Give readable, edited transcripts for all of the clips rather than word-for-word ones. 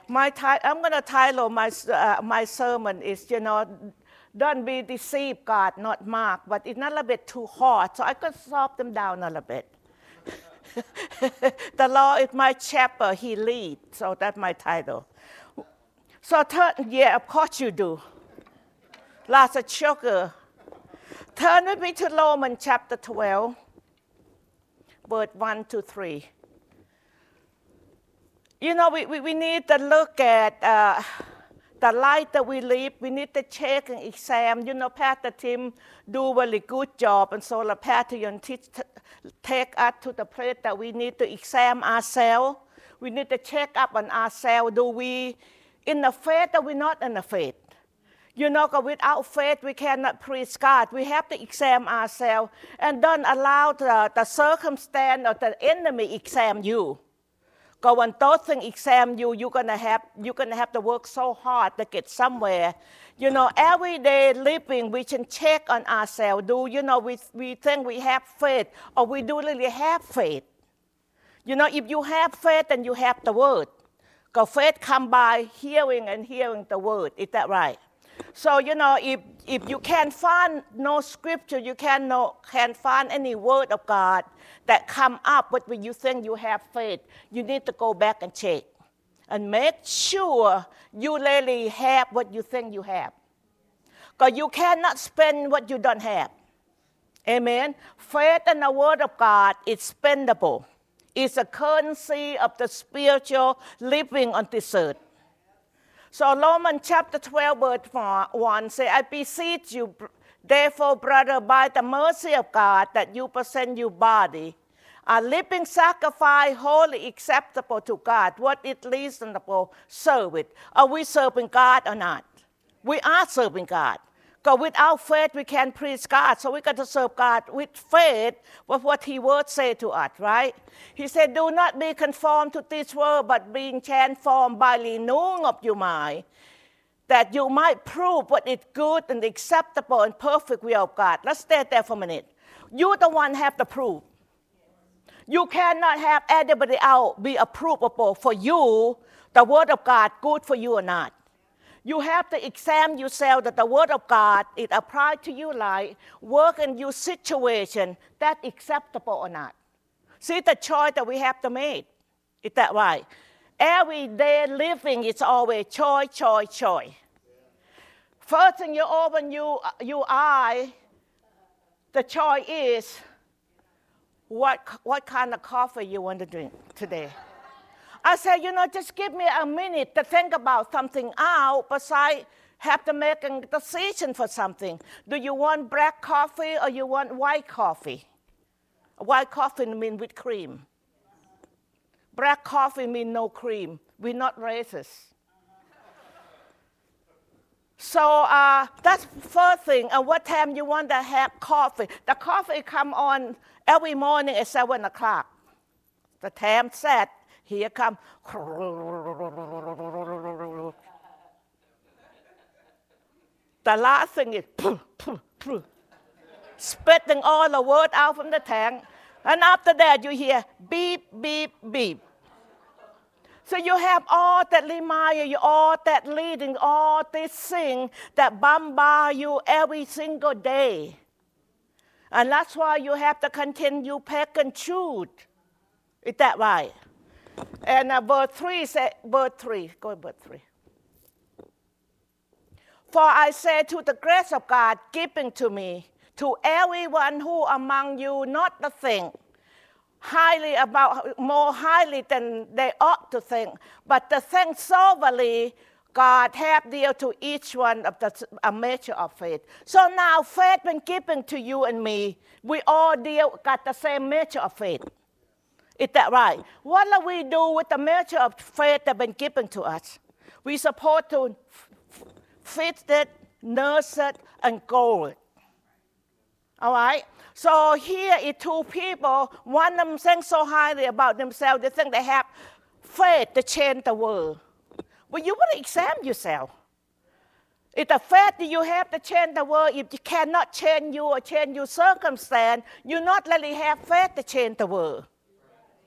I'm going to title my sermon is, don't be deceived, God, not Mark, but it's not a little bit too hard, so I could soften them down a little bit. The Lord is my shepherd, He leads, so that's my title. So of course you do. Lots of sugar. Turn with me to Romans chapter 12, verse 1 to 3. We need to look at the life that we live. We need to check and examine. Pastor Tim do a really good job, and so the Pastor take us to the place that we need to examine ourselves. We need to check up on ourselves. Do we in the faith or we not in the faith? Because without faith, we cannot praise God. We have to examine ourselves and don't allow the circumstance or the enemy examine you. Because when those things examine you, you're gonna have to work so hard to get somewhere. Every day living, we can check on ourselves. We think we have faith, or we do really have faith. If you have faith, then you have the word. Because faith comes by hearing and hearing the word. Is that right? So, if you can't find no scripture, you can't find any word of God that come up with when you think you have faith, you need to go back and check and make sure you really have what you think you have. Because you cannot spend what you don't have. Amen? Faith in the word of God is spendable. It's a currency of the spiritual living on this earth. So Romans chapter 12, verse 1 says, I beseech you, therefore, brother, by the mercy of God, that you present your body a living sacrifice, wholly acceptable to God. What is reasonable service? Are we serving God or not? We are serving God. Because without faith, we can't please God. So we got to serve God with faith, with what His word say to us, right? He said, do not be conformed to this world, but being transformed by renewing of your mind, that you might prove what is good and acceptable and perfect will of God. Let's stay there for a minute. You the one have to prove. You cannot have anybody else be approvable for you, the word of God, good for you or not. You have to examine yourself that the word of God is applied to your life, work in your situation, that's acceptable or not. See the choice that we have to make. Is that right? Every day living is always choice. First thing you open your eye, the choice is what kind of coffee you want to drink today. I said, just give me a minute to think about something out, besides have to make a decision for something. Do you want black coffee or you want white coffee? White coffee means with cream. Black coffee means no cream. We're not racist. So that's the first thing. And what time you want to have coffee? The coffee come on every morning at 7 o'clock. The time set. Here come. The last thing is spitting all the word out from the tank. And after that, you hear beep, beep, beep. So you have all that remind you, all that leading, all this thing that bombard you every single day. And that's why you have to continue pick and choose. Is that right? And verse 3 says, verse 3, go to verse 3. For I say to the grace of God given to me, to everyone who among you not to think more highly than they ought to think, but to think soberly, God have dealt to each one of a measure of faith. So now faith been given to you and me, we all got the same measure of faith. Is that right? What do we do with the measure of faith that has been given to us? We're supposed to feed it, nurse it, and grow it. All right? So here is two people. One of them thinks so highly about themselves, they think they have faith to change the world. But you want to examine yourself. If the faith that you have to change the world, if you cannot change you or change your circumstance, you not really have faith to change the world.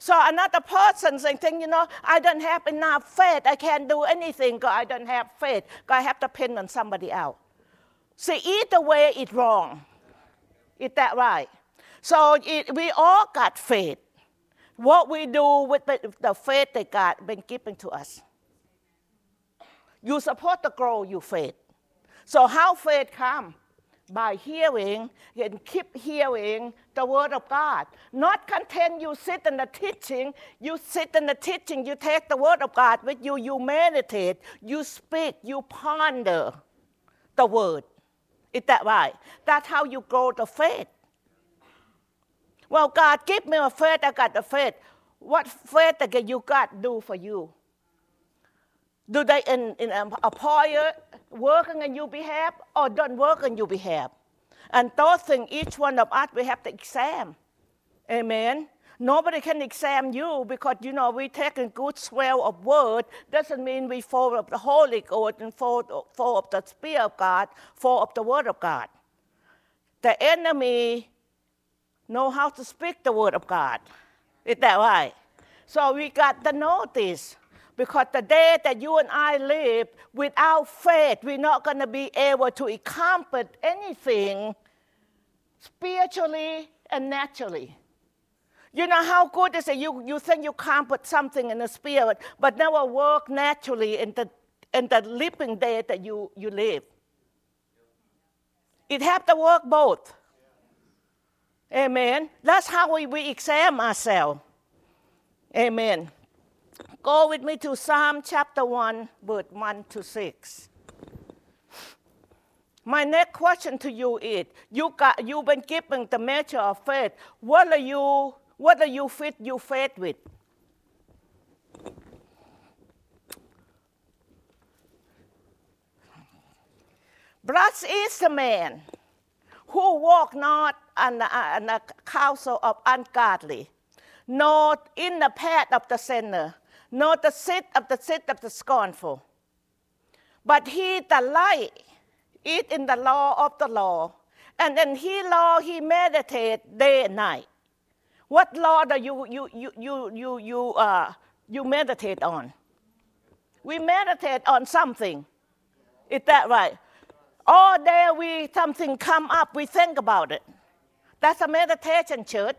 So another person saying, I don't have enough faith. I can't do anything because I don't have faith. Because I have to depend on somebody else. See, either way, it's wrong. Is that right? So we all got faith. What we do with the faith that God been given to us. You're supposed to grow your faith. So how faith come? By hearing and keep hearing the word of God. Not content you sit in the teaching, you take the word of God with you, you meditate, you speak, you ponder the word. Is that right? That's how you grow the faith. Well, God, give me a faith, I got the faith. What faith that you got do for you? Do they employer working on your behalf or don't work on your behalf? And those things, each one of us, we have to examine. Amen? Nobody can examine you because, we take a good swell of word. Doesn't mean we full of the Holy Ghost and full of the Spirit of God, full of the Word of God. The enemy know how to speak the Word of God. Is that right? So we got to know this. Because the day that you and I live without faith, we're not going to be able to accomplish anything spiritually and naturally. You know how good is it? You think you accomplish something in the spirit, but never work naturally in the living day that you live. It has to work both. Amen. That's how we examine ourselves. Amen. Go with me to Psalm chapter 1, verse 1 to 6. My next question to you is, you've been given the measure of faith. What do you fit your faith with? Blessed is the man who walk not on the counsel of ungodly, nor in the path of the sinner, nor the seat of the scornful. But he delight in the law of the law, and in his law he meditate day and night. What law do you meditate on? We meditate on something. Is that right? All day something come up, we think about it. That's a meditation, church.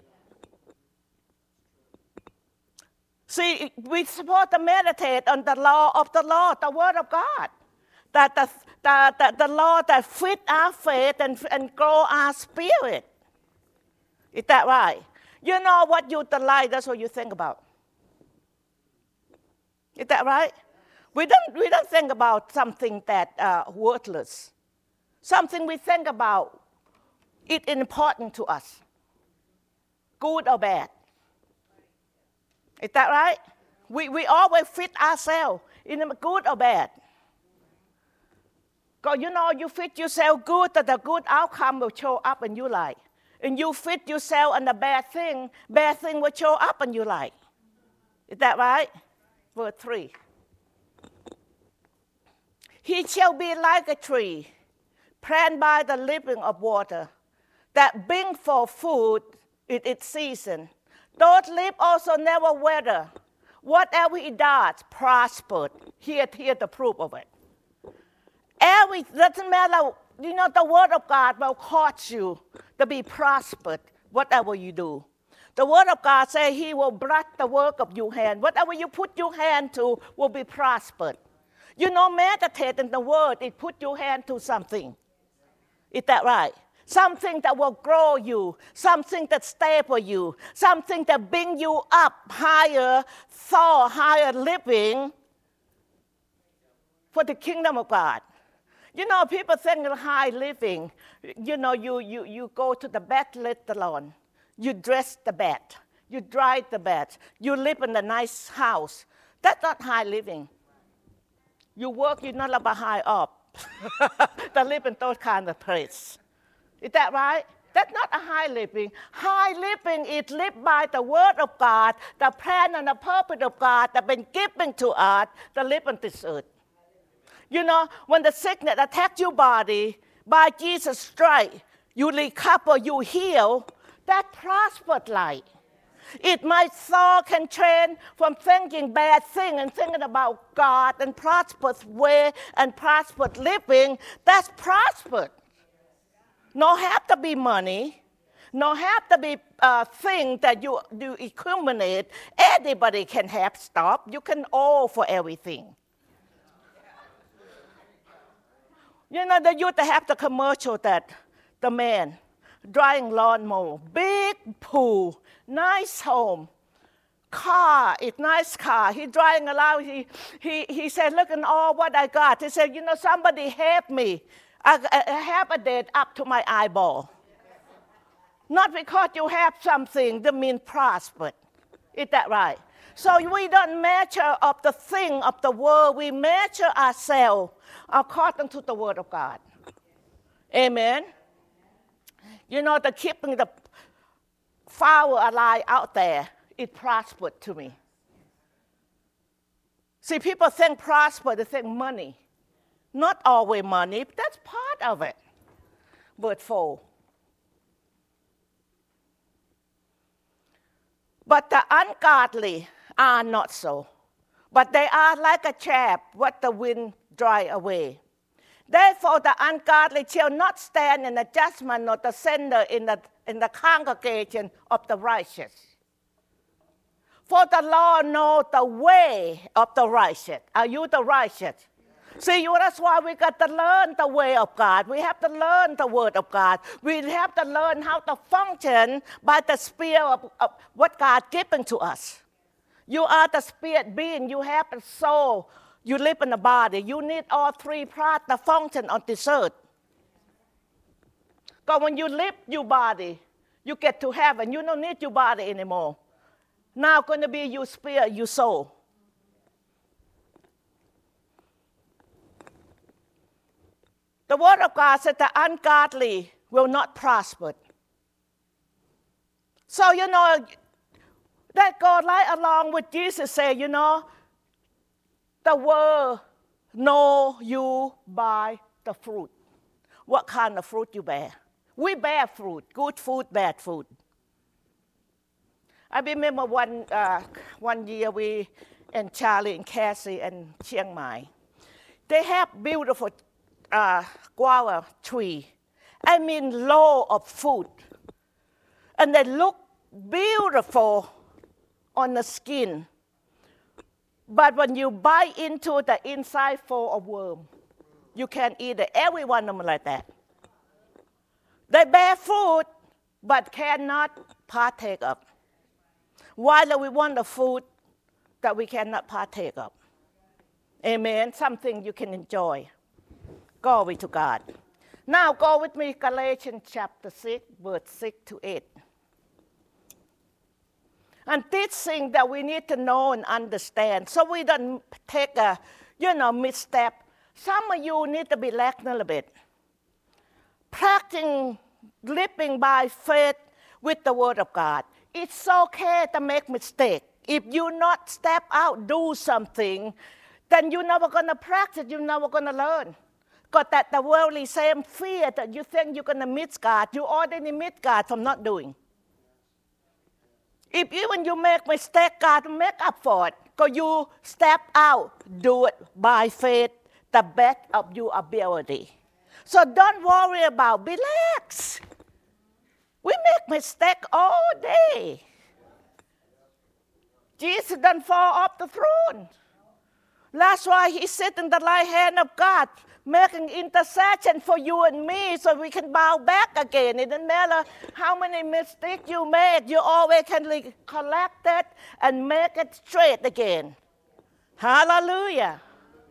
See, we're supposed to meditate on the law of the Lord, the Word of God. That the law that fit our faith and grow our spirit. Is that right? You know what you delight, that's what you think about. Is that right? We don't think about something that worthless. Something we think about, it's important to us. Good or bad. Is that right? We always fit ourselves in good or bad. Because you fit yourself good, that the good outcome will show up in your life. And you fit yourself on the bad thing will show up in your life. Is that right? Verse 3. He shall be like a tree, planted by the living of water, that bring forth food in its season. Those leaves also never wither. Whatever he does, prospered. Here the proof of it. Doesn't matter, the word of God will cause you to be prospered, whatever you do. The word of God says he will bless the work of your hand. Whatever you put your hand to will be prospered. Meditate in the word, it put your hand to something. Is that right? Something that will grow you, something that stable you, something that bring you up higher thought, higher living for the kingdom of God. People think of high living. You go to the bed later on. You dress the bed. You dry the bed. You live in a nice house. That's not high living. You work, you're not about high up. To live in those kind of place. Is that right? That's not a high living. High living is lived by the word of God, the plan and the purpose of God that have been given to us to live on this earth. When the sickness attacks your body, by Jesus' stripes, you recover, you heal, that prospered life. My soul can change from thinking bad thing and thinking about God and prosperous way and prosperous living. That's prosperous. No have to be money. No have to be thing that you accumulate. Anybody can have stuff. You can owe for everything. You know, they used to have the commercial that the man drying lawnmower, big pool, nice home, car, it's nice car. He driving around. He said, look at all what I got. He said, you know, somebody help me. I have a debt up to my eyeball. Not because you have something that means prosper. Is that right? So we don't measure of the thing of the world. We measure ourselves according to the Word of God. Amen. You know, the keeping the fowl alive out there, it prospered to me. See, people think prosper, they think money. Not always money, but that's part of it. Verse 4. But the ungodly are not so, but they are like a chaff what the wind dry away. Therefore the ungodly shall not stand in the judgment, nor the sinner in the congregation of the righteous. For the Lord knows the way of the righteous. Are you the righteous? See, that's why we got to learn the way of God. We have to learn the Word of God. We have to learn how to function by the Spirit of what God given to us. You are the spirit being. You have a soul. You live in the body. You need all three parts to function on this earth. Because when you live your body, you get to heaven. You don't need your body anymore. Now going to be your spirit, your soul. The Word of God said the ungodly will not prosper. So, you know, that goes right along with Jesus said, you know, the world know you by the fruit. What kind of fruit you bear? We bear fruit, good food, bad food. I remember one year we and Charlie and Cassie and Chiang Mai, they have beautiful guava tree. I mean, low of fruit. And they look beautiful on the skin. But when you bite into the inside full of worm, you can't eat it. Every one of them like that. They bear fruit, but cannot partake of. Why do we want the food that we cannot partake of? Amen. Something you can enjoy. Glory to God. Now go with me, Galatians chapter 6, verse 6 to 8. And this thing that we need to know and understand, so we don't take a, misstep. Some of you need to be relaxed a little bit. Practicing living by faith with the Word of God. It's okay to make mistakes. If you not step out, do something, then you're never going to practice, you're never going to learn. Because that the worldly same fear that you think you're going to miss God, you already miss God from not doing. If even you make mistake, God will make up for it. Because you step out, do it by faith, the best of your ability. So don't worry about, relax. We make mistake all day. Jesus didn't fall off the throne. That's why he sits in the right hand of God, making intercession for you and me so we can bow back again. It doesn't matter how many mistakes you make, you always can collect it and make it straight again. Hallelujah.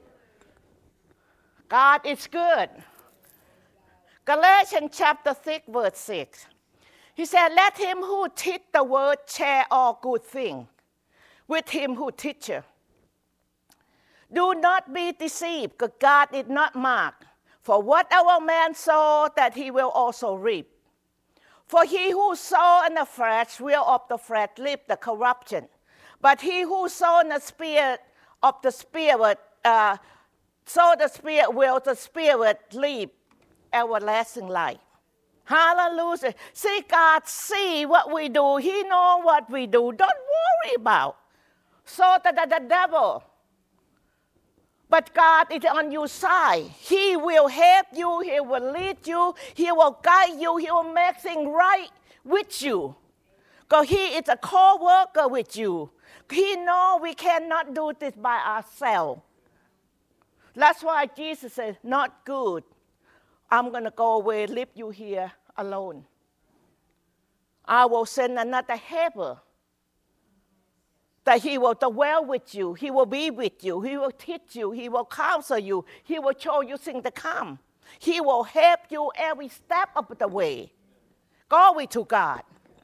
God is good. Galatians chapter 6, verse 6. He said, let him who teach the word share all good things with him who teaches. Do not be deceived, because God is not mocked. For whatever man sow, that he will also reap. For he who sow in the flesh will of the flesh reap the corruption. But he who sow in the spirit of the spirit, sow the spirit will the spirit reap everlasting life. Hallelujah. See, God see what we do. He know what we do. Don't worry about. So the devil. But God is on your side. He will help you. He will lead you. He will guide you. He will make things right with you. Because He is a co-worker with you. He knows we cannot do this by ourselves. That's why Jesus said, not good. I'm going to go away, leave you here alone. I will send another helper. That He will dwell with you. He will be with you. He will teach you. He will counsel you. He will show you things to come. He will help you every step of the way. Glory to God.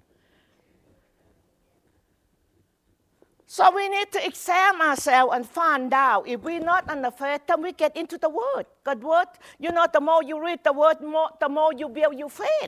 So we need to examine ourselves and find out if we're not on the faith, then we get into the Word. God's Word, the more you read the Word, the more you build your faith.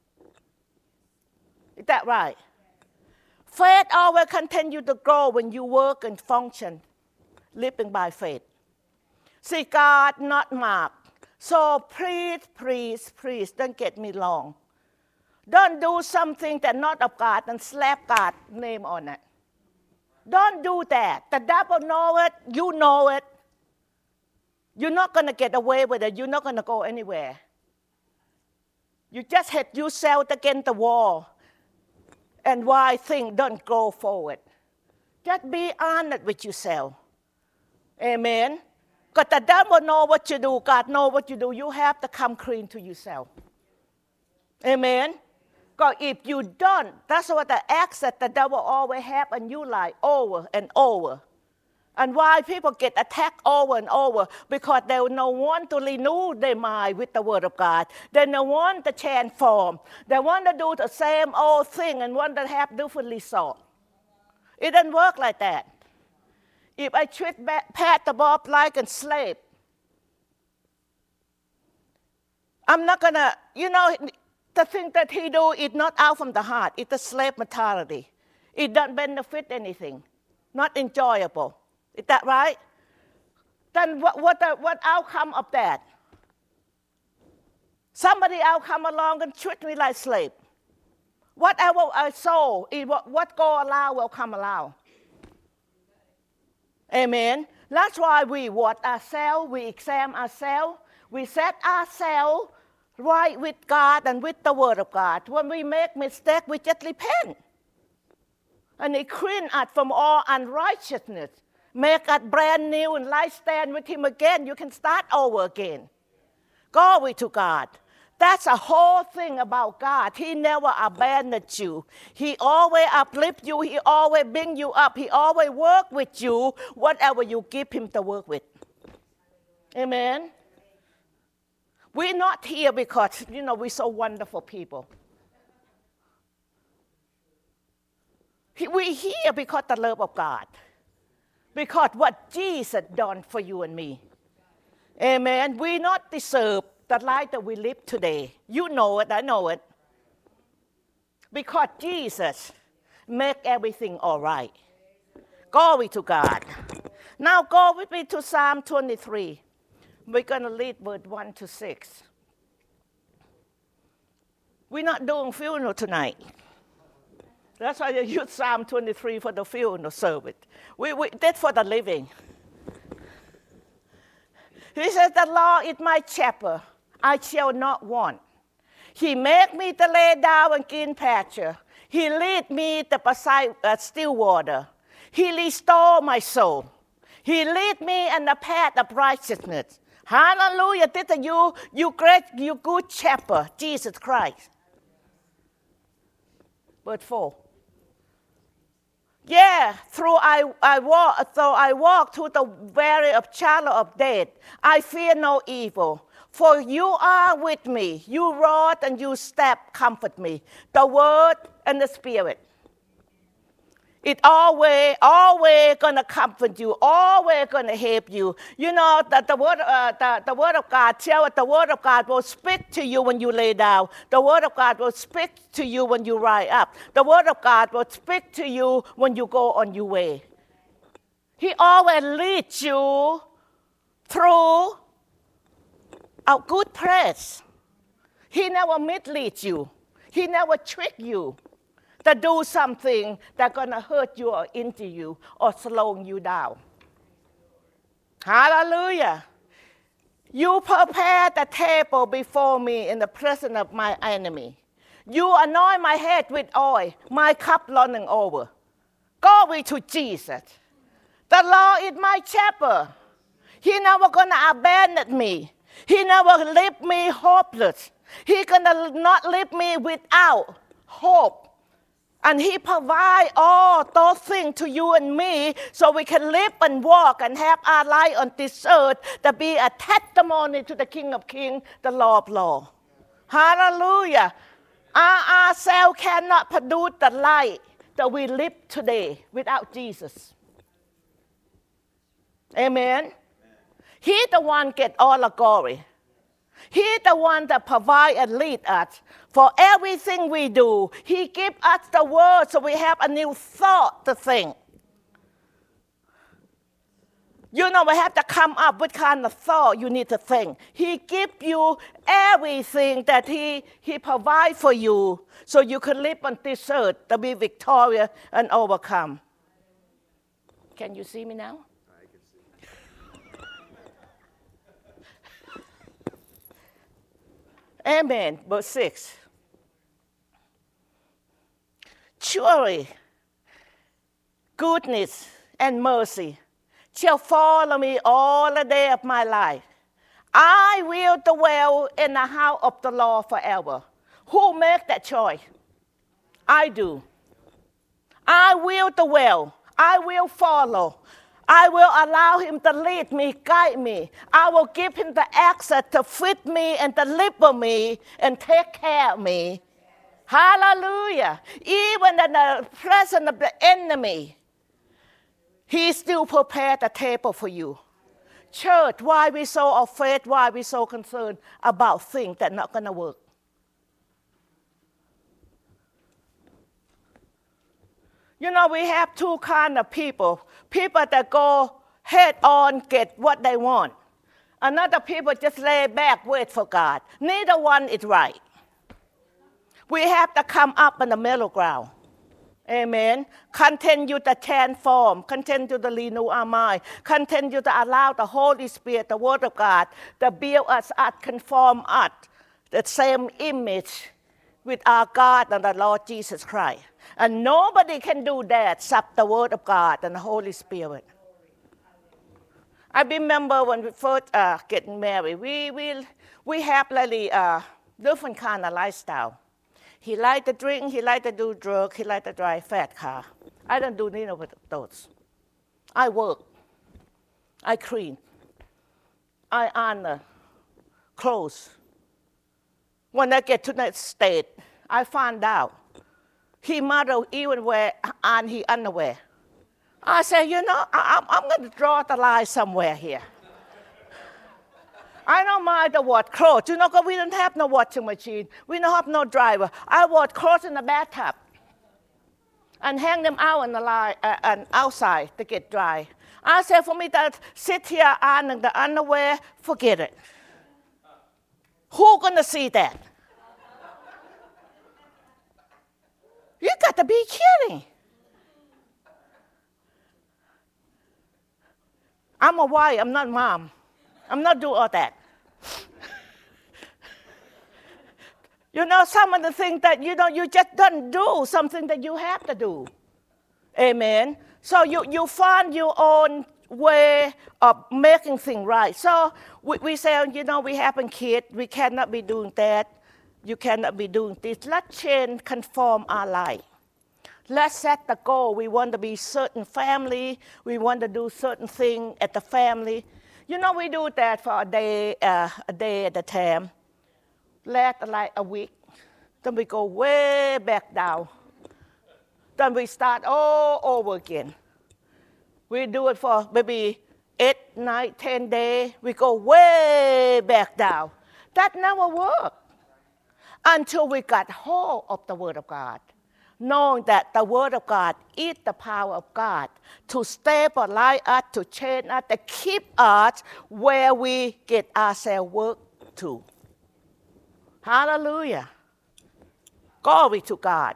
Is that right? Faith always continues to grow when you work and function, living by faith. See, God not marked. So please, don't get me wrong. Don't do something that's not of God and slap God's name on it. Don't do that. The devil knows it. You know it. You're not going to get away with it. You're not going to go anywhere. You just hit yourself against the wall. And why things don't go forward. Just be honest with yourself. Amen. Because the devil knows what you do. God knows what you do. You have to come clean to yourself. Amen. Because if you don't, that's what the acts that the devil always have in your life over and over. And why people get attacked over and over? Because they don't want to renew their mind with the Word of God. They don't want to transform. They want to do the same old thing and want to have different results. It doesn't work like that. If I treat Pastor Bob like a slave, I'm not going to, the thing that he do is not out from the heart. It's a slave mentality. It doesn't benefit anything. Not enjoyable. Is that right? Then what outcome of that? Somebody else come along and treat me like slave. Whatever I sow, what go allow will come allow. Amen. That's why we watch ourselves, we examine ourselves, we set ourselves right with God and with the Word of God. When we make mistakes, we just repent. And He clean us from all unrighteousness. Make us brand new and life stand with Him again. You can start over again. Glory to God. That's a whole thing about God. He never abandoned you. He always uplifts you. He always bring you up. He always work with you, whatever you give Him to work with. Amen. We're not here because, we're so wonderful people. We're here because of the love of God. Because what Jesus done for you and me. Amen. We not deserve the life that we live today. You know it, I know it. Because Jesus make everything all right. Glory to God. Now go with me to Psalm 23. We're going to read verse 1 to 6. We're not doing funeral tonight. That's why I use Psalm 23 for the funeral service. That's for the living. He says, the Lord is my shepherd. I shall not want. He made me to lay down in green pasture. He lead me to beside still water. He restore my soul. He lead me in the path of righteousness. Hallelujah. This is you great, you good shepherd, Jesus Christ. Verse 4. Yeah, though I walk through the valley of shadow of death, I fear no evil. For you are with me. You rod and you staff comfort me. The word and the spirit. It always gonna comfort you. Always gonna help you. That the word of God tells us the word of God will speak to you when you lay down. The word of God will speak to you when you rise up. The word of God will speak to you when you go on your way. He always leads you through a good place. He never misleads you. He never tricks you to do something that's going to hurt you or injure you or slow you down. Hallelujah. You prepare the table before me in the presence of my enemy. You anoint my head with oil, my cup running over. Glory to Jesus. The Lord is my shepherd. He never going to abandon me. He never leave me hopeless. He going to not leave me without hope. And he provide all those things to you and me so we can live and walk and have our life on this earth to be a testimony to the King of Kings, the Lord of Lords. Hallelujah. Ourselves cannot produce the life that we live today without Jesus. Amen. He's the one get all the glory. He's the one that provides and leads us. For everything we do, he gives us the word so we have a new thought to think. You know, we have to come up with kind of thought you need to think. He gives you everything that he provides for you so you can live on this earth to be victorious and overcome. Can you see me now? I can see. Amen. Verse 6. Surely, goodness and mercy shall follow me all the day of my life. I will dwell in the house of the Lord forever. Who makes that choice? I do. I will dwell. I will follow. I will allow him to lead me, guide me. I will give him the access to feed me and deliver me and take care of me. Hallelujah. Even in the presence of the enemy, he still prepared a table for you. Church, why we so afraid, why we so concerned about things that are not going to work? You know, we have two kinds of people. People that go head on, get what they want. Another people just lay back, wait for God. Neither one is right. We have to come up in the middle ground. Amen. Continue to transform. Continue to renew our mind. Continue to allow the Holy Spirit, the Word of God, to build us up, conform us, the same image with our God and the Lord Jesus Christ. And nobody can do that except the Word of God and the Holy Spirit. I remember when we first getting married, we have really different kind of lifestyle. He liked to drink, he liked to do drugs, he liked to drive fat car. I don't do neither of those. I work, I clean, I honor clothes. When I get to that state, I find out he mother even wear on his underwear. I say, you know, I'm going to draw the line somewhere here. I don't mind the wash clothes. You know, because we don't have no washing machine. We don't have no dryer. I wash clothes in the bathtub and hang them out in the line, and outside to get dry. I say, for me to sit here ironing the underwear, forget it. Who's going to see that? You got to be kidding. I'm a wife. I'm not mom. I'm not doing all that. You know, some of the things that, you know, you just don't do, something that you have to do. Amen. So you find your own way of making things right. So we say, you know, we have a kid. We cannot be doing that. You cannot be doing this. Let's change, conform our life. Let's set the goal. We want to be certain family. We want to do certain thing at the family. You know, we do that for a day at a time. Last like a week. Then we go way back down. Then we start all over again. We do it for maybe 8, 9, 10 days. We go way back down. That never worked until we got hold of the Word of God. Knowing that the Word of God is the power of God to stabilize us, to change us, to keep us where we get ourselves work to. Hallelujah. Glory to God.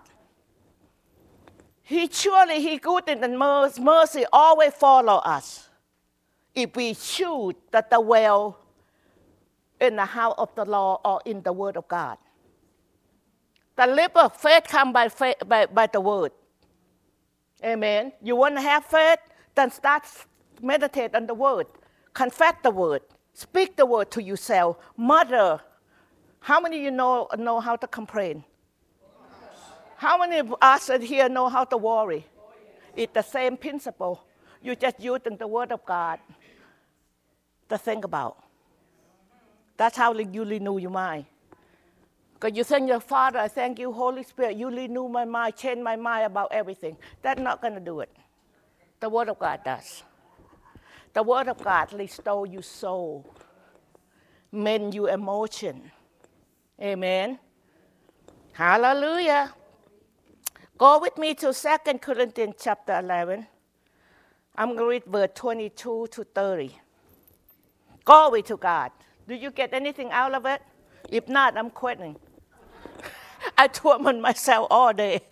He goodness and mercy always follow us if we choose that dwell in the house of the Lord or in the Word of God. The leap of faith comes by the Word. Amen. You want to have faith? Then start meditate on the Word. Confess the Word. Speak the Word to yourself. Mother, how many of you know how to complain? How many of us here know how to worry? It's the same principle. You just using the Word of God to think about. That's how you renew your mind. Because you thank your Father, I thank you, Holy Spirit, you renew my mind, change my mind about everything. That's not going to do it. The Word of God does. The Word of God restores your soul, mend your emotion. Amen. Hallelujah. Go with me to 2 Corinthians chapter 11. I'm going to read verse 22 to 30. Glory to God. Do you get anything out of it? If not, I'm quitting. I torment myself all day.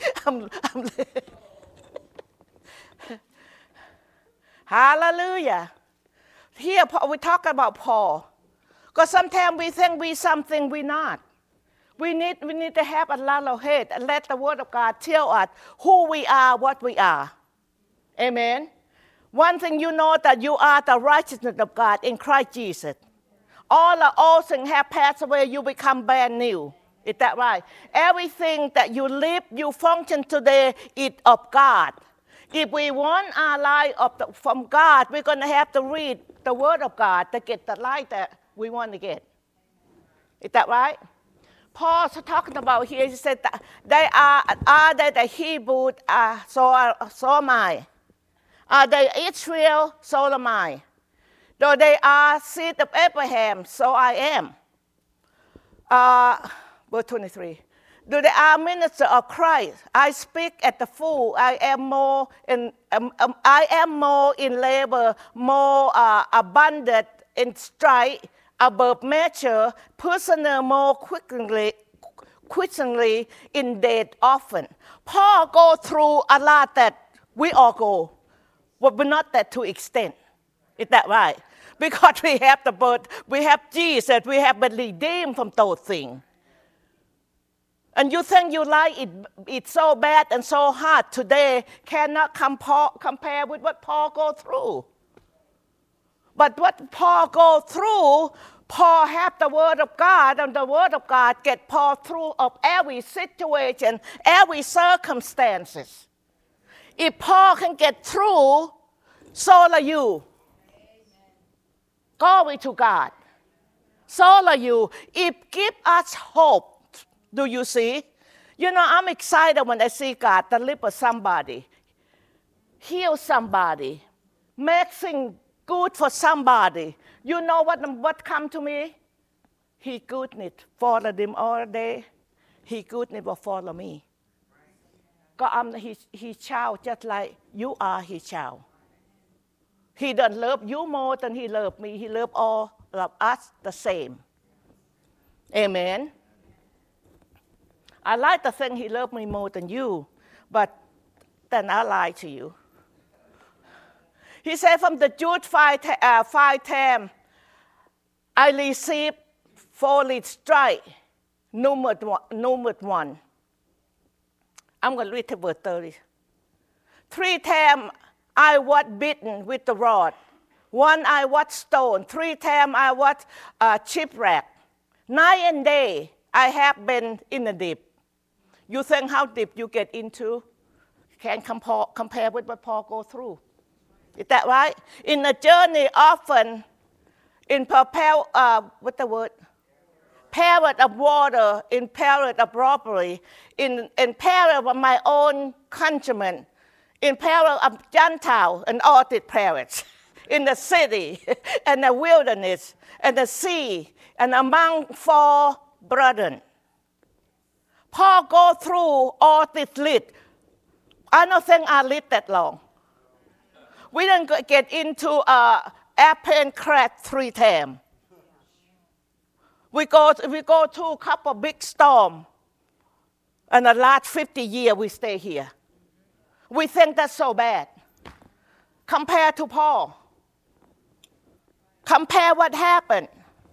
Hallelujah. Here we talk about Paul. Because sometimes we think we're something we're not. We need to have a level head and let the Word of God tell us who we are, what we are. Amen. One thing you know that you are the righteousness of God in Christ Jesus. All the old things have passed away, you become brand new. Is that right? Everything that you live, you function today is of God. If we want our life from God, we're going to have to read the Word of God to get the life that we want to get. Is that right? Paul's talking about here, he said that they are they the Hebrews, so am I. Are they Israel, so am I. Though they are seed of Abraham, so I am. Verse 23. Though they are ministers of Christ, I speak as the fool. I am more in labor, more abundant in strife, above measure, personal more quickly in death often. Paul go through a lot that we all go, but not that to extent. Is that right? Because we have the birth, we have Jesus, we have been redeemed from those things. And you think your life it's so bad and so hard today cannot compare with what Paul go through. But what Paul go through, Paul have the Word of God, and the Word of God get Paul through of every situation, every circumstances. If Paul can get through, so are you. Glory to God. So are you. It gives us hope. Do you see? You know, I'm excited when I see God deliver somebody, heal somebody, make things good for somebody. You know what come to me? His goodness follow them all day. His goodness will follow me. God, I'm his child just like you are his child. He doesn't love you more than he loved me. He loves all of us the same. Amen. I like to think he loved me more than you, but then I lie to you. He said from the Jude 5:10, I received 4 stripes, numbered one. I'm going to read to verse 30. 3 times I was beaten with the rod. 1 I was stoned. 3 times I was shipwrecked. Night and day I have been in the deep. You think how deep you get into can compare with what Paul goes through. Is that right? In the journey often in peril of water, in peril of robbery, in peril of my own countrymen, in peril of Gentiles and all the perils, in the city and the wilderness and the sea and among 4 brethren. Paul go through all this list. I don't think I lived that long. We didn't get into airplane crash 3 times. We go through a couple of big storms, and the last 50 years we stay here. We think that's so bad. Compare to Paul. Compare what happened.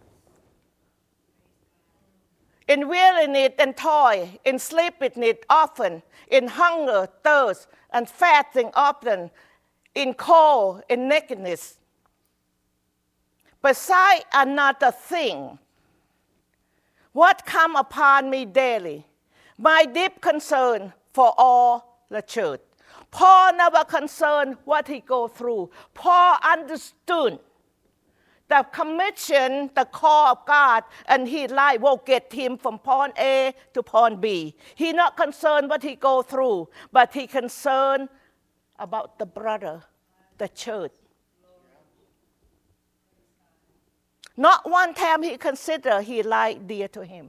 In weariness and toil, in sleeplessness often, in hunger, thirst, and fasting often, in cold, in nakedness. Beside another thing, what come upon me daily, my deep concern for all the church. Paul never concerned what he go through. Paul understood the commission, the call of God, and his life will get him from point A to point B. He not concerned what he go through, but he concerned about the brother, the church. Not one time he considered his life dear to him.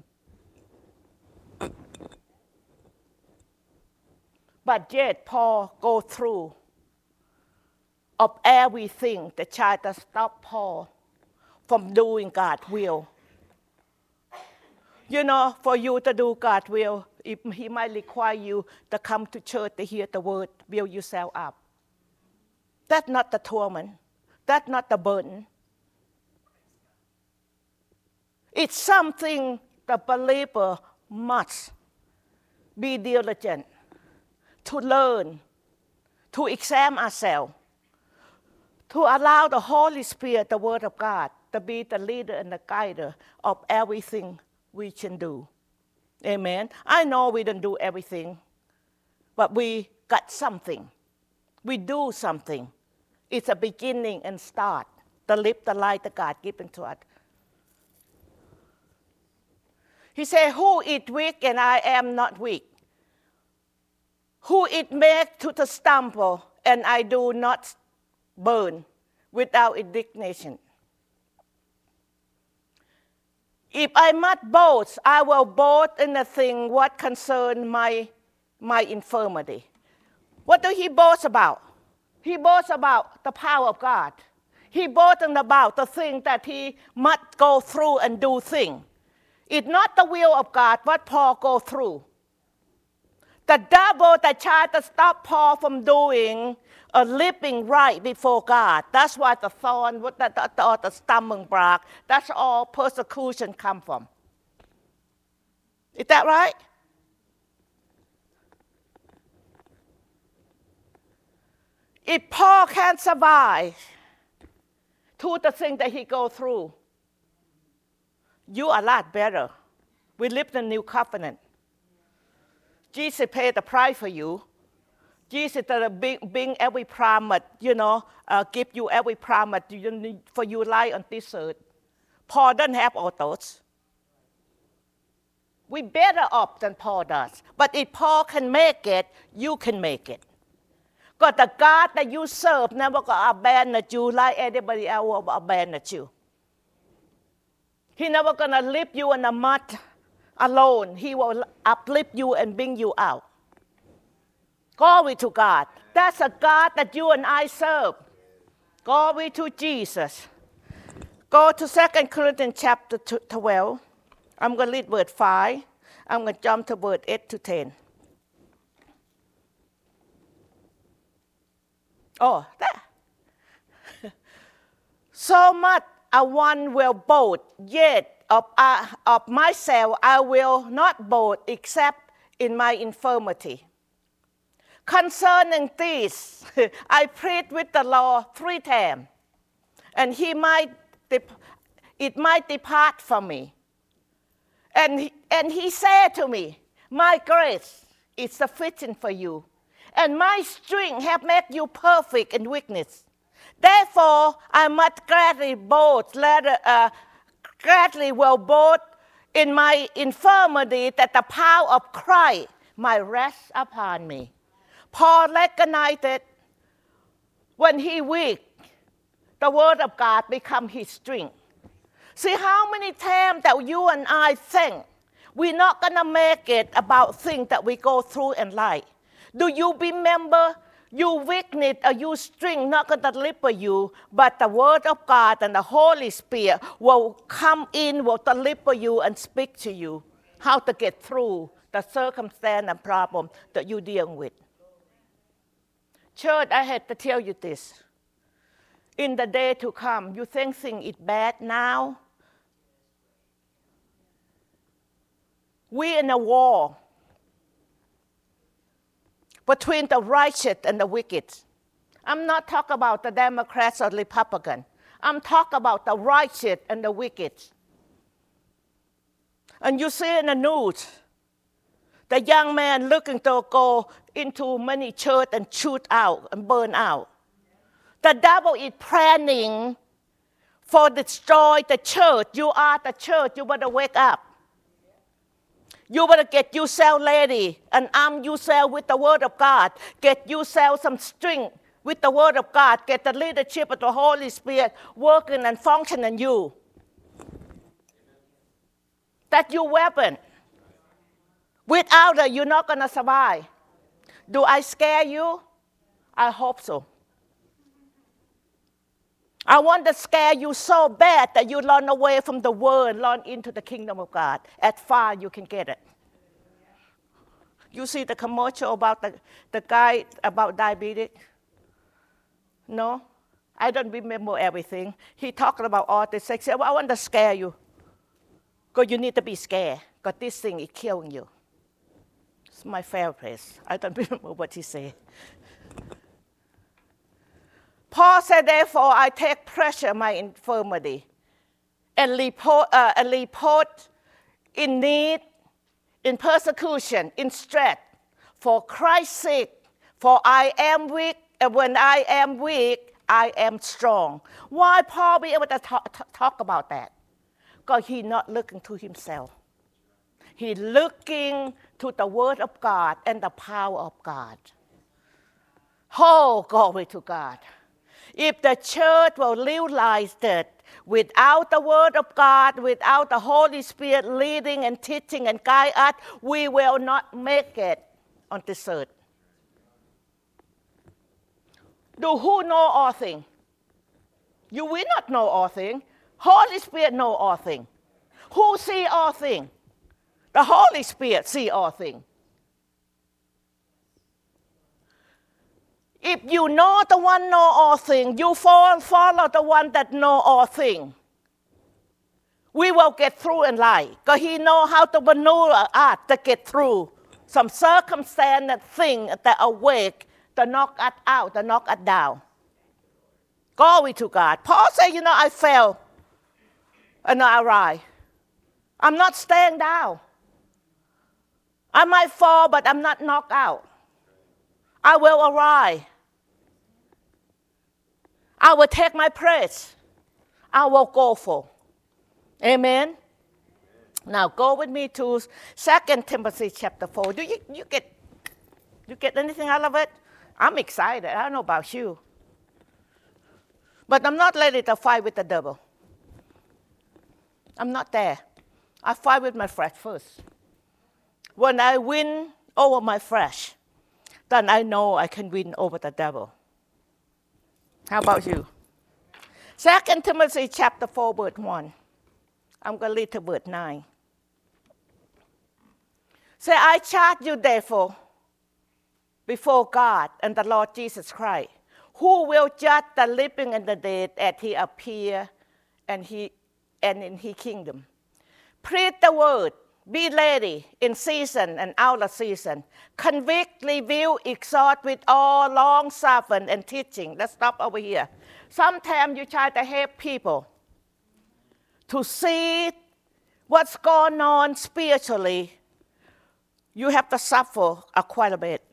But yet Paul go through of everything that tried to stop Paul from doing God's will. You know, for you to do God's will, he might require you to come to church to hear the word, build yourself up. That's not the torment. That's not the burden. It's something the believer must be diligent to learn, to examine ourselves, to allow the Holy Spirit, the Word of God, to be the leader and the guider of everything we can do. Amen. I know we don't do everything, but we got something. We do something. It's a beginning and start to live the life that God given to us. He said, who is weak and I am not weak? Who is made to the stumble and I do not burn without indignation? If I must boast, I will boast in the thing what concern my infirmity. What do he boast about? He boasts about the power of God. He boasts about the thing that he must go through and do things. It's not the will of God what Paul go through. The devil that tried to stop Paul from doing or living right before God. That's why the thorn, the stumbling block, that's all persecution come from. Is that right? If Paul can survive to the thing that he go through, you are a lot better. We live in the new covenant. Jesus paid the price for you. Jesus bring every promise, give you every promise you need for your life on this earth. Paul doesn't have all those. We better off than Paul does. But if Paul can make it, you can make it. Because the God that you serve never gonna abandon you like anybody else will abandon you. He never gonna leave you in the mud alone. He will uplift you and bring you out. Glory to God. That's a God that you and I serve. Glory to Jesus. Go to 2 Corinthians chapter 12. I'm going to read verse 5. I'm going to jump to verse 8 to 10. Oh, that. So much a one will boast, yet of myself I will not boast except in my infirmity. Concerning this, I prayed with the Lord 3 times, and it might depart from me. And he said to me, my grace is sufficient for you, and my strength hath made you perfect in weakness. Therefore, I must gladly will boast in my infirmity, that the power of Christ might rest upon me. Paul recognized that when he weak, the word of God become his strength. See how many times that you and I think we're not going to make it about things that we go through in life. Do you remember Your weakness or your strength not going to deliver you, but the Word of God and the Holy Spirit will come in, will deliver you and speak to you how to get through the circumstance and problem that you're dealing with. Church, I had to tell you this. In the day to come, you think things is bad now? We're in a war between the righteous and the wicked. I'm not talking about the Democrats or Republicans. I'm talking about the righteous and the wicked. And you see in the news, the young man looking to go into many churches and shoot out and burn out. The devil is planning for destroy the church. You are the church. You better wake up. You better get yourself ready and arm yourself with the Word of God. Get yourself some strength with the Word of God. Get the leadership of the Holy Spirit working and functioning in you. That's your weapon. Without it, you're not going to survive. Do I scare you? I hope so. I want to scare you so bad that you run away from the Word, run into the kingdom of God as far as you can get it. You see the commercial about the guy about diabetes? No? I don't remember everything. He talked about all this. He said, well, I want to scare you. Because you need to be scared. Because this thing is killing you. It's my favorite place. I don't remember what he said. Paul said, therefore, I take pleasure in my infirmity and report in need, in persecution, in stress, for Christ's sake. For I am weak, and when I am weak, I am strong. Why Paul be able to talk about that? Because he's not looking to himself. He's looking to the Word of God and the power of God. Oh, glory to God. If the church will realize that without the Word of God, without the Holy Spirit leading and teaching and guide us, we will not make it on this earth. Do who know all things? You will not know all things. Holy Spirit know all things. Who see all things? The Holy Spirit see all things. If you know the one know all things, you follow the one that know all things. We will get through in life, because he know how to maneuver us to get through some circumstance and thing that awake to knock us out, to knock us down. Glory to God. Paul said, I fell and I rise. I'm not staying down. I might fall, but I'm not knocked out. I will arise. I will take my place. I will go for. Amen? Now go with me to 2 Timothy chapter 4. Do you get anything out of it? I'm excited. I don't know about you. But I'm not ready to fight with the devil. I'm not there. I fight with my flesh first. When I win over my flesh, then I know I can win over the devil. How about you? 2 Timothy chapter 4, verse 1. I'm going to read to verse 9. Say, I charge you therefore before God and the Lord Jesus Christ, who will judge the living and the dead as he appear and in his kingdom. Preach the word. Be ready in season and out of season. Convict, reveal, exhort with all long suffering and teaching. Let's stop over here. Sometimes you try to help people to see what's going on spiritually. You have to suffer quite a bit.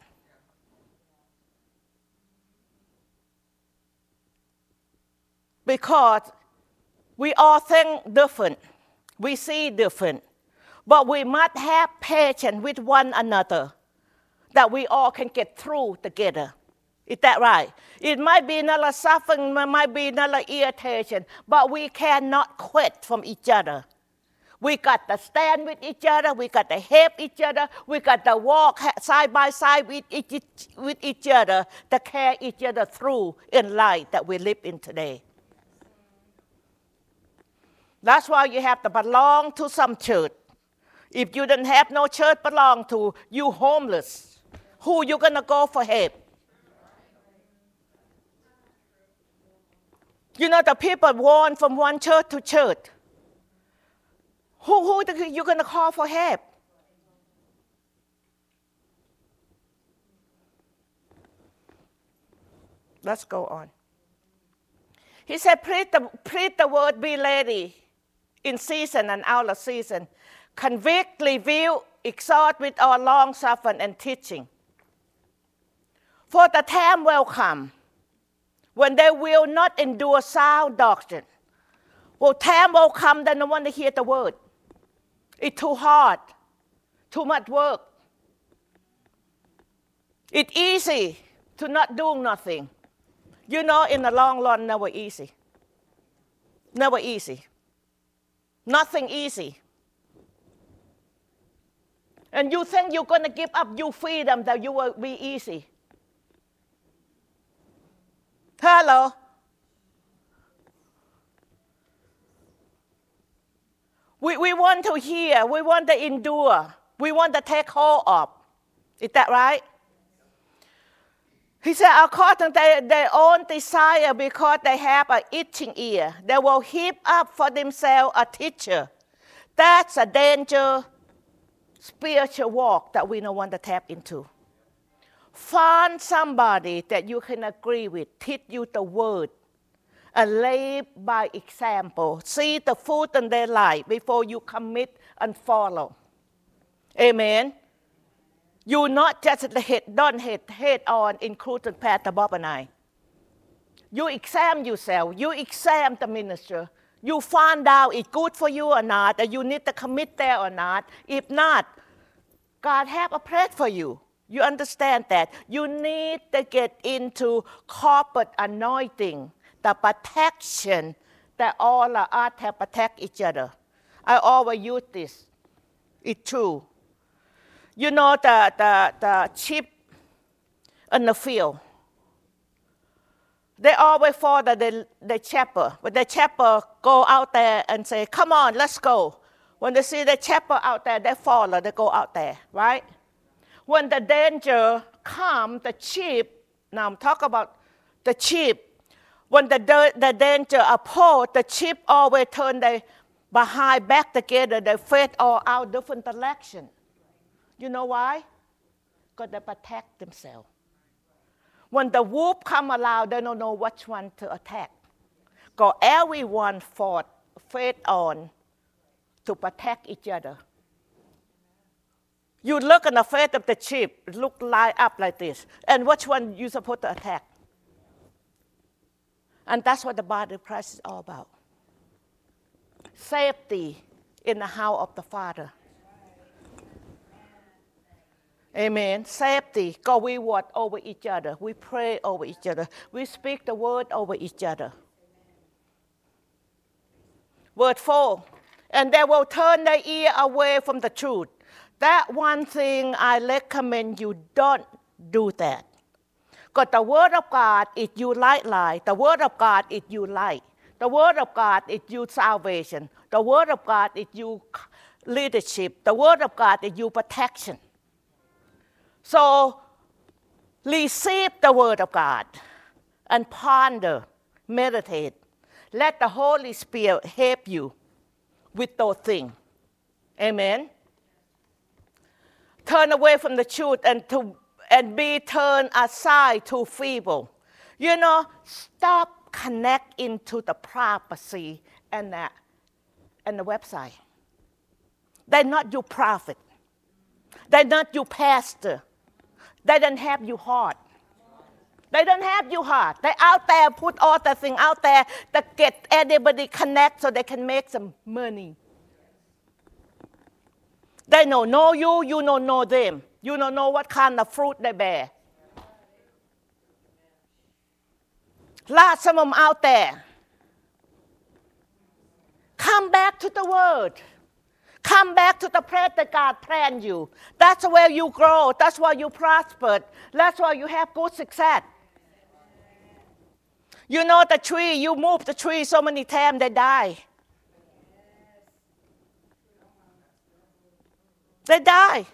Because we all think different. We see different. But we must have patience with one another that we all can get through together. Is that right? It might be another suffering, it might be another irritation, but we cannot quit from each other. We got to stand with each other. We got to help each other. We got to walk side by side with each other to carry each other through in life that we live in today. That's why you have to belong to some church. If you don't have no church belong to, you homeless. Who you going to go for help? You know, the people wander from one church to church. Who are you going to call for help? Let's go on. He said, preach the word, be ready in season and out of season. Convict, reveal, exhort with all long suffering and teaching. For the time will come when they will not endure sound doctrine. Well, time will come, they don't want to hear the word. It's too hard, too much work. It's easy to not do nothing. You know, in the long run, never easy. Never easy. Nothing easy. And you think you're going to give up your freedom that you will be easy. Hello? We want to hear. We want to endure. We want to take hold of. Is that right? He said, according to their own desire, because they have an itching ear, they will heap up for themselves a teacher. That's a dangerous spiritual walk that we don't want to tap into. Find somebody that you can agree with, teach you the word, and live by example. See the fruit in their life before you commit and follow. Amen. You not just don't head on, including Pastor Bob and I. You examine yourself. You examine the minister. You find out it's good for you or not, or you need to commit there or not. If not, God have a plan for you. You understand that? You need to get into corporate anointing, the protection that all of us have protect each other. I always use this. It's true. You know the sheep in the field. They always follow the shepherd. But the shepherd go out there and say, come on, let's go. When they see the shepherd out there, they follow, they go out there, right? When the danger comes, the sheep, now I'm talking about the sheep. When the danger approach, the sheep always turn their behind back together. They face all out different directions. You know why? Because they protect themselves. When the wolf come around, they don't know which one to attack. Because everyone fight on to protect each other. You look in the face of the sheep, it look line up like this. And which one you supposed to attack? And that's what the body of Christ is all about. Safety in the house of the Father. Amen. Safety. God, we watch over each other. We pray over each other. We speak the word over each other. Word 4. And they will turn their ear away from the truth. That one thing I recommend you don't do that. Because the word of God is you light. The word of God is you light. The word of God is you salvation. The word of God is you leadership. The word of God is you protection. So receive the word of God and ponder, meditate. Let the Holy Spirit help you with those things. Amen. Turn away from the truth and be turned aside to feeble. You know, stop connecting to the prophecy and the website. They're not your prophet. They're not your pastor. They don't have your heart. They don't have your heart. They're out there, put all the things out there to get anybody connect so they can make some money. They don't know you, you don't know them. You don't know what kind of fruit they bear. Lots of them out there. Come back to the word. Come back to the place that God planned you. That's where you grow. That's where you prosper. That's where you have good success. You know the tree, you move the tree so many times they die. They die.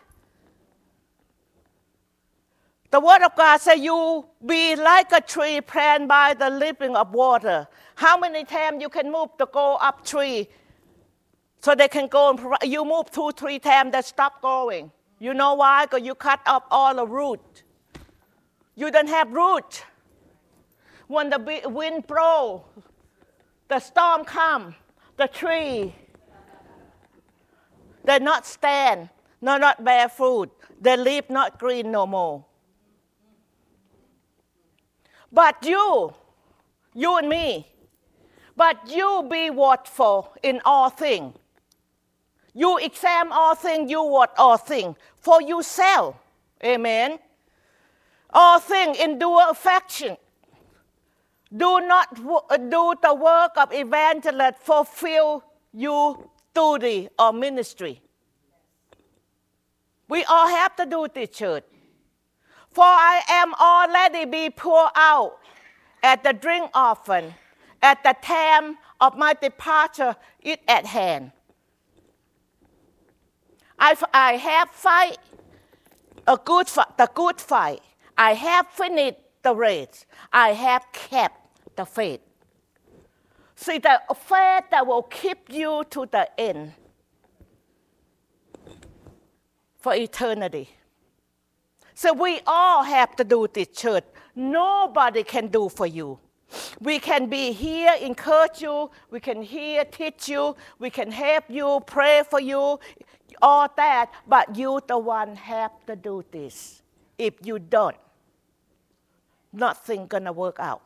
The word of God says you be like a tree planted by the living of water. How many times you can move to go up tree so they can go and you move 2-3 times, they stop growing. You know why? Because you cut up all the root. You don't have root. When the wind blows, the storm comes, the tree, they not stand, not bear fruit. The leaf not green no more. But you and me, but you be watchful in all things. You examine all things, you watch all things for yourself. Amen. All things endure affection. Do not do the work of evangelist, fulfill your duty or ministry. We all have to do this, church. For I am already be poured out at the drink offering, at the time of my departure is at hand. I have fight the good fight. I have finished the race. I have kept the faith. See, the faith that will keep you to the end for eternity. So we all have to do this, church. Nobody can do for you. We can be here, encourage you. We can here, teach you. We can help you, pray for you, all that. But you, the one, have to do this. If you don't, nothing gonna work out.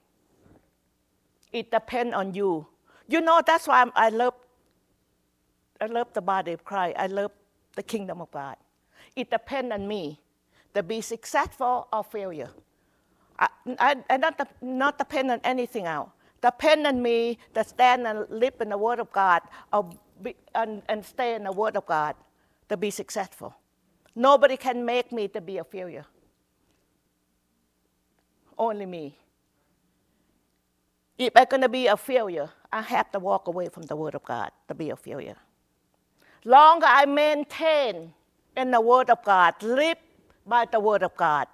It depends on you. You know, that's why I love the body of Christ. I love the kingdom of God. It depends on me to be successful or failure. I not depend on anything else. Depend on me to stand and live in the Word of God and stay in the Word of God to be successful. Nobody can make me to be a failure. Only me. If I'm going to be a failure, I have to walk away from the Word of God to be a failure. Longer I maintain in the Word of God, live by the Word of God,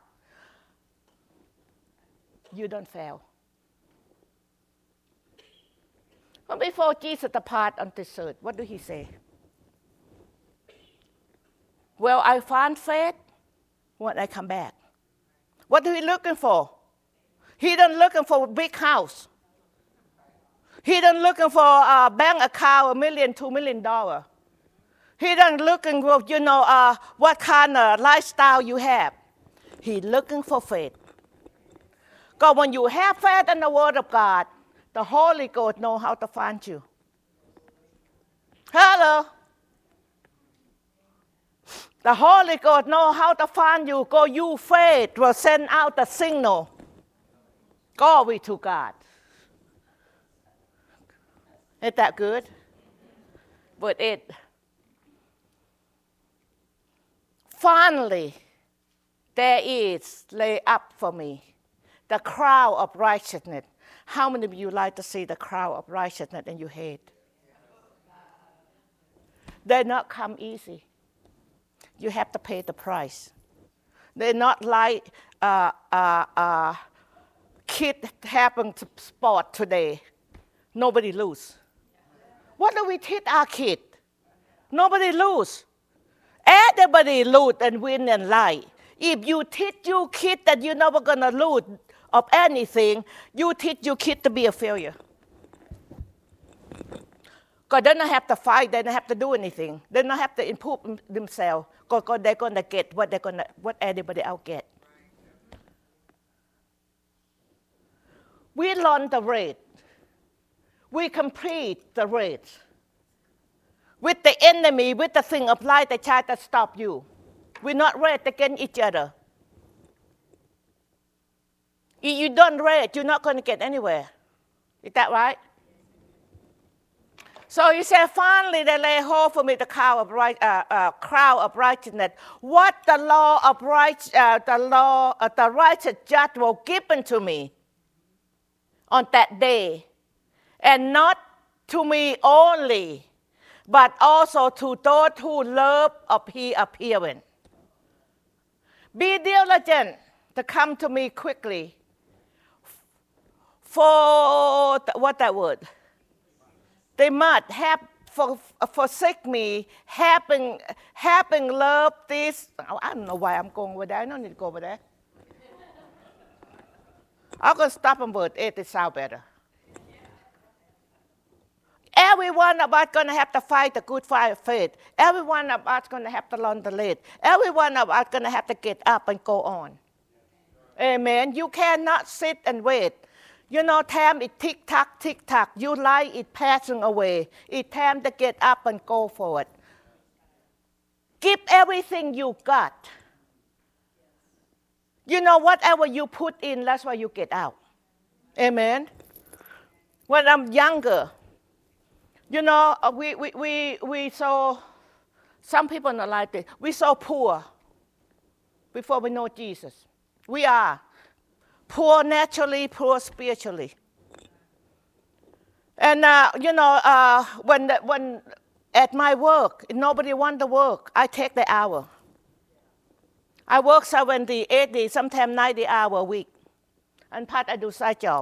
you don't fail. But before Jesus departed on this earth, what do he say? Well, I found faith when I come back. What are he looking for? He don't looking for a big house. He don't looking for a bank account, $1 million, $2 million. He don't looking for, what kind of lifestyle you have. He looking for faith. Because when you have faith in the Word of God, the Holy Ghost know how to find you. Hello. The Holy Ghost know how to find you. Go, you faith will send out the signal. Glory to God. Ain't that good? But it finally there is laid up for me the crown of righteousness. How many of you like to see the crown of righteousness in your head? They not come easy. You have to pay the price. They're not like kid having to sport today. Nobody lose. What do we teach our kid? Nobody lose. Everybody lose and win and lie. If you teach your kid that you're never going to lose of anything, you teach your kid to be a failure. Because they don't have to fight, they don't have to do anything. They don't have to improve themselves. Because they're going to get what anybody else get. We learn the race. We complete the race. With the enemy, with the thing of life that try to stop you. We're not race against each other. If you don't race, you're not going to get anywhere. Is that right? So he said, finally they lay hold for me the crown of righteousness. What the law of the righteous judge will give unto me on that day, and not to me only, but also to those who love of his appearing. Be diligent to come to me quickly. For what that word? They must have forsake me, having loved this. I don't know why I'm going over there. I don't need to go over there. I'm going to stop on word 8. It sounds better. Every one of us going to have to fight the good fight of faith. Every one of us going to have to learn the lead. Every one of us going to have to get up and go on. Amen. You cannot sit and wait. You know, time is tick-tock, tick-tock. Your life is passing away. It's time to get up and go forward. Give everything you got. You know, whatever you put in, that's what you get out. Amen. When I'm younger, you know, we saw, some people not like this, we saw poor before we know Jesus. We are. Poor naturally, poor spiritually. And, you know, when at my work, nobody want to work, I take the hour. I work 70, 80, sometimes 90 hours a week. And part I do side job.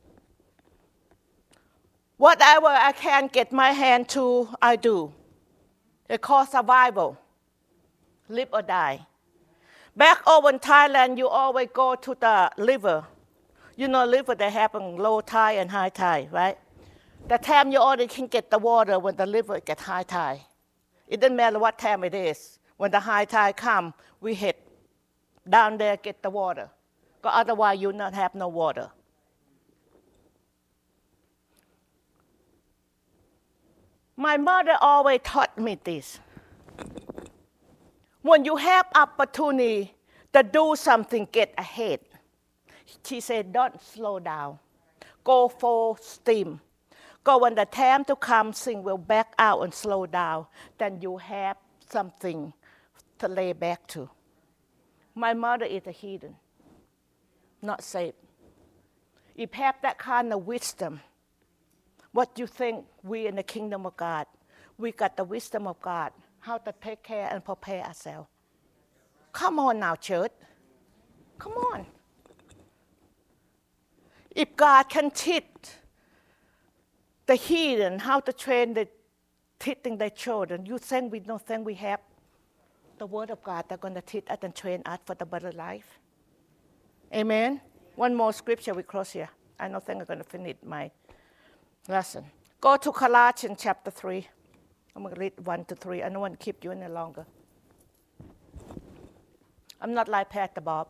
Whatever I can get my hand to, I do. It's called survival. Live or die. Back over in Thailand, you always go to the river. You know, river, they have low tide and high tide, right? The time you already can get the water when the river gets high tide. It doesn't matter what time it is. When the high tide comes, we head down there get the water. Because otherwise you not have no water. My mother always taught me this. When you have opportunity to do something, get ahead. She said, don't slow down. Go full steam. Go when the time to come, things will back out and slow down. Then you have something to lay back to. My mother is a heathen, not saved. If you have that kind of wisdom, what you think we in the kingdom of God, we got the wisdom of God. How to take care and prepare ourselves. Come on now, church. Come on. If God can teach the heathen how to train teaching their children, you think we don't think we have the word of God that's going to teach us and train us for the better life? Amen? One more scripture, we close here. I don't think I'm going to finish my lesson. Go to Colossians chapter 3. I'm going to read 1 to 3. I don't want to keep you any longer. I'm not like Pastor Bob.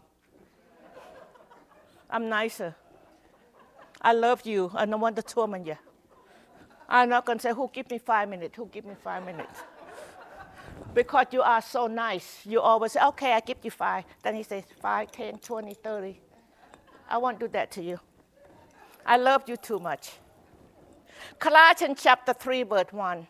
I'm nicer. I love you. I don't want to torment you. I'm not going to say, who give me 5 minutes? Who give me 5 minutes? Because you are so nice. You always say, okay, I give you 5. Then he says 5, 10, 20, 30. I won't do that to you. I love you too much. Colossians chapter 3, verse 1.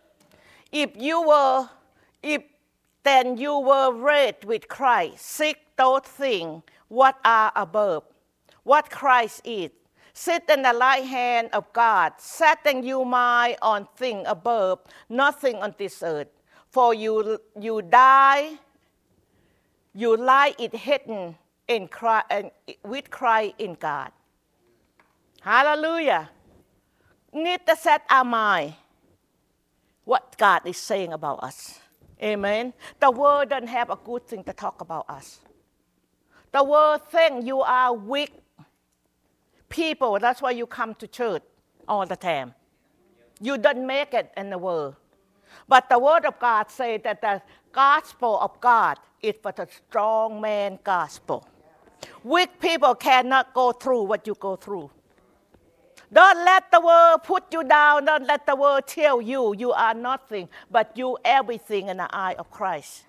Then you were raised with Christ. Seek those things what are above, what Christ is. Sit in the right hand of God, setting your mind on things above, nothing on this earth. For you die, you lie it hidden in Christ, with Christ in God. Hallelujah. Need to set our mind what God is saying about us. Amen. The world doesn't have a good thing to talk about us. The world thinks you are weak people. That's why you come to church all the time. You don't make it in the world. But the word of God says that the gospel of God is for the strong man gospel. Weak people cannot go through what you go through. Don't let the world put you down. Don't let the world tell you you are nothing, but you everything in the eye of Christ.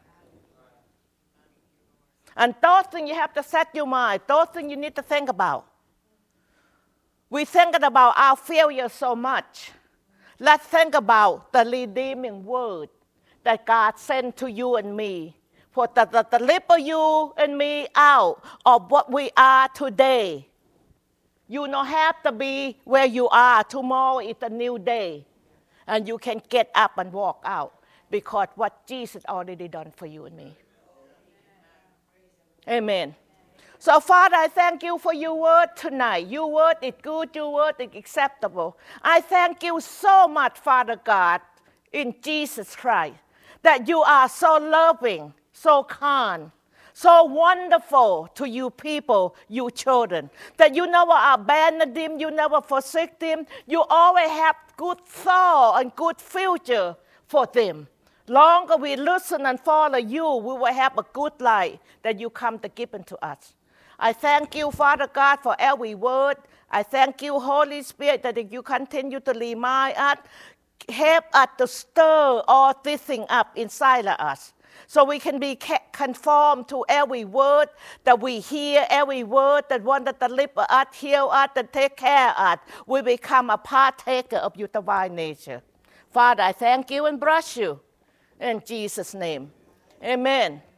And those things you have to set your mind. Those things you need to think about. We think about our failure so much. let's think about the redeeming word that God sent to you and me for to deliver you and me out of what we are today. You don't have to be where you are. Tomorrow is a new day. And you can get up and walk out because what Jesus already done for you and me. Amen. So, Father, I thank you for your word tonight. Your word is good. Your word is acceptable. I thank you so much, Father God, in Jesus Christ, that you are so loving, so kind, so wonderful to you people, you children, that you never abandon them, you never forsake them. You always have good thought and good future for them. Longer we listen and follow you, we will have a good life that you come to give unto us. I thank you, Father God, for every word. I thank you, Holy Spirit, that you continue to remind us, help us to stir all this thing up inside of us, so we can be conformed to every word that we hear, every word that wants to deliver us, heal us, and take care of us. We become a partaker of your divine nature. Father, I thank you and bless you. In Jesus' name, amen.